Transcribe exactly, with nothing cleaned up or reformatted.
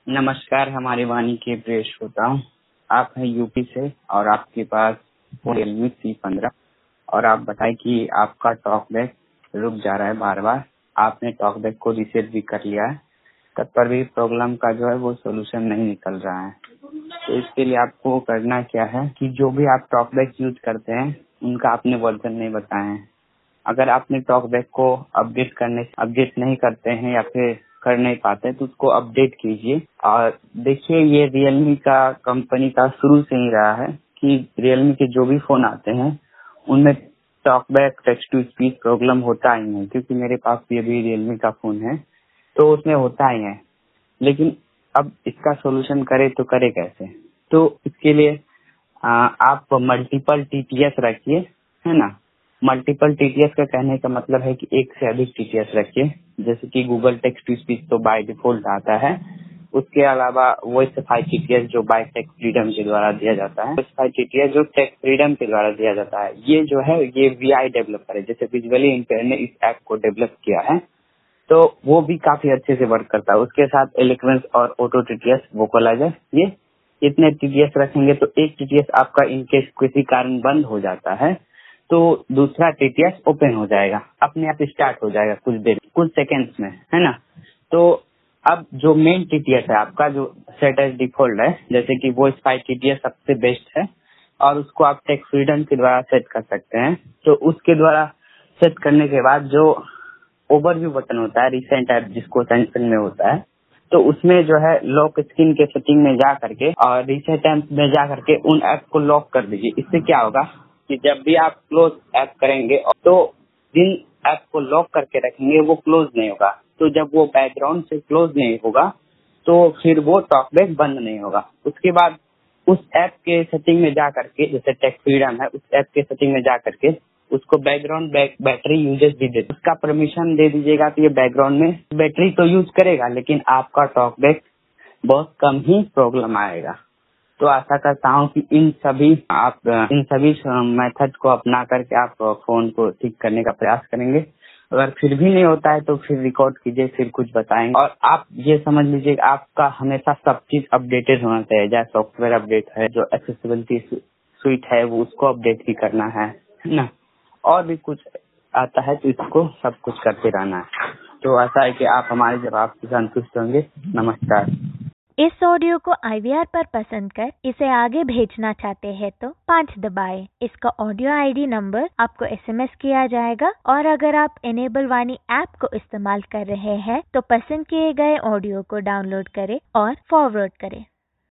नमस्कार, हमारी वाणी के प्रिय श्रोताओं। आप हैं यूपी से और आपके पास रियलमी सी पंद्रह और आप बताएं कि आपका टॉकबैक रुक जा रहा है बार बार। आपने टॉकबैक को रीसेट भी कर लिया है, तब पर भी प्रॉब्लम का जो है वो सोल्यूशन नहीं निकल रहा है। तो इसके लिए आपको करना क्या है कि जो भी आप टॉकबैक यूज करते हैं उनका आपने वर्जन नहीं बताए हैं। अगर आपने टॉकबैक को अपडेट करने अपडेट नहीं करते हैं या फिर कर नहीं पाते तो उसको अपडेट कीजिए। और देखिए, ये रियलमी का कंपनी का शुरू से ही रहा है कि रियलमी के जो भी फोन आते हैं उनमें talkback text to speech problem होता ही है, क्योंकि मेरे पास ये भी रियलमी का फोन है तो उसमें होता ही है। लेकिन अब इसका सोल्यूशन करे तो करे कैसे? तो इसके लिए आ, आप मल्टीपल टीटीएस रखिए, है ना। मल्टीपल टीटीएस का कहने का मतलब है कि एक से अधिक टीटीएस रखिए। जैसे कि गूगल टेक्स्ट टू स्पीच तो बाय डिफॉल्ट आता है, उसके अलावा वॉइस फाइव टीटीएस जो बाय टेक फ्रीडम के द्वारा दिया जाता है, वॉइस फाइव टीटीएस जो टेक फ्रीडम के द्वारा दिया जाता है। ये जो है ये वीआई डेवलपर है, जैसे विजुअली इम्पेयर ने इस ऐप को डेवलप किया है तो वो भी काफी अच्छे से वर्क करता है। उसके साथ एलोक्वेंस और ऑटो टीटीएस वोकलाइजर, ये इतने टीटीएस रखेंगे तो एक टीटीएस आपका इनकेस किसी कारण बंद हो जाता है तो दूसरा टीटीएस ओपन हो जाएगा, अपने आप स्टार्ट हो जाएगा कुछ देर कुछ सेकेंड्स में, है ना। तो अब जो मेन टीटीएस है आपका जो सेट एज डिफॉल्ट है, जैसे कि वॉइस फाइव टीटीएस सबसे बेस्ट है और उसको आप टेक फ्रीडम के द्वारा सेट कर सकते हैं। तो उसके द्वारा सेट करने के बाद जो ओवरव्यू बटन होता है रिसेंट ऐप जिसको सैमसंग में होता है, तो उसमें जो है लॉक स्क्रीन के सेटिंग में जा करके और रिसेंट ऐप में जा करके उन ऐप को लॉक कर दीजिए। इससे क्या होगा कि जब भी आप क्लोज ऐप करेंगे तो जिन ऐप को लॉक करके रखेंगे वो क्लोज नहीं होगा। तो जब वो बैकग्राउंड से क्लोज नहीं होगा तो फिर वो टॉकबैक बंद नहीं होगा। उसके बाद उस ऐप के सेटिंग में जा करके, जैसे टेक फ्रीडम है, उस ऐप के सेटिंग में जा करके उसको बैकग्राउंड बैक बैटरी यूजेस भी दे उसका परमिशन दे दीजिएगा। तो ये बैकग्राउंड में बैटरी तो यूज करेगा लेकिन आपका टॉकबैक बहुत कम ही प्रॉब्लम आएगा। तो आशा करता हूँ कि इन सभी आप इन सभी मेथड को अपना करके आप फोन को ठीक करने का प्रयास करेंगे। अगर फिर भी नहीं होता है तो फिर रिकॉर्ड कीजिए, फिर कुछ बताएंगे। और आप ये समझ लीजिए आपका हमेशा सब चीज अपडेटेड होना चाहिए, जैसे सॉफ्टवेयर अपडेट है, जो एक्सेसिबिलिटी सुइट है वो उसको अपडेट भी करना है, है ना। और भी कुछ आता है तो इसको सब कुछ करते रहना है। तो ऐसा है कि आप हमारे जवाब से संतुष्ट होंगे। नमस्कार। इस ऑडियो को आई वी आर पर पसंद कर इसे आगे भेजना चाहते हैं तो पाँच दबाएं। इसका ऑडियो आई डी नंबर आपको एस एम एस किया जाएगा और अगर आप इनेबल वाणी ऐप को इस्तेमाल कर रहे हैं तो पसंद किए गए ऑडियो को डाउनलोड करें और फॉरवर्ड करें।